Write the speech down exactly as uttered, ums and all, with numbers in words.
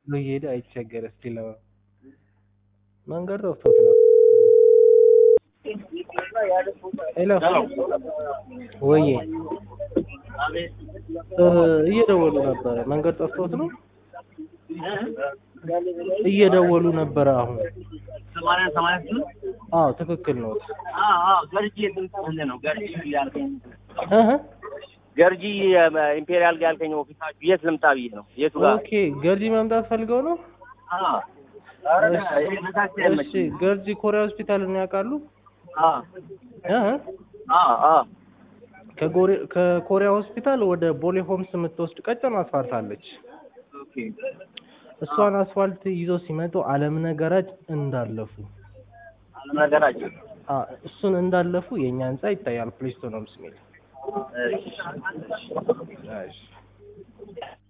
ነው እየሄደ አይቸገር እስኪ ለው መንገድ ረፍቶት ነው። ሄሎ ወዬ እየደወሉ ነበረ መንገድ ጠፍቶት ነው እየደወሉ ነበረ አሁን ሰማንያ ሰማንያ ስምንት አዎ ትክክል ነው አዎ አዎ ገርጂ እንደ ነው ገርጂ ያልከኝ እህ ገርጂ ኢምፔሪያል ያልከኝ ኦፊሳችሁ የት ልምጣ ብዬ ነው የቱ ጋር ኦኬ ገርጂ መምጣት ፈልገው ነው አዎ እሺ ገርጂ ኮሪያ ሆስፒታል ነው ያውቃሉ አዎ እህ አዎ አዎ ከጎሬ ከኮሪያ ሆስፒታል ወደ ቦሌ ሆምስ የምትወስድ ቀጭን አስፋልት አለች ኦኬ እሷን አስፋልት ይዞ ሲመጡ ዓለም ነገራጭ እንዳለፉ ዓለም ነገራጭ አ እሱን እንዳለፉ የኛ ህንጻ ይታያል ፕሊስቶን ሆምስ ሚል እሺ